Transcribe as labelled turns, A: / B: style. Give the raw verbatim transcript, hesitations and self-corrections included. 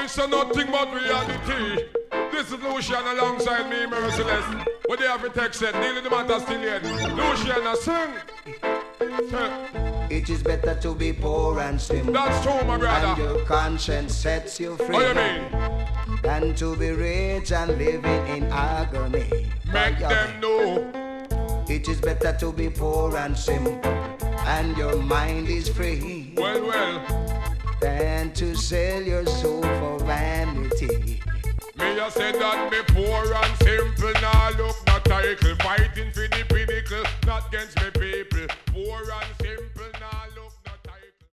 A: It's a nothing but reality. This is Lucian alongside me, Merciless. What they have to text said, dealing the matter still yet. Lucian, I sing.
B: It is better to be poor and slim.
A: That's true, my brother.
B: And your conscience sets you free.
A: What do you mean?
B: Than to be rich and living in agony.
A: Make them know.
B: It is better to be poor and simple, and your mind is free.
A: Well, well.
B: Than to sell your soul for vanity.
A: Me I said that me poor and simple. Now look, not title fighting for the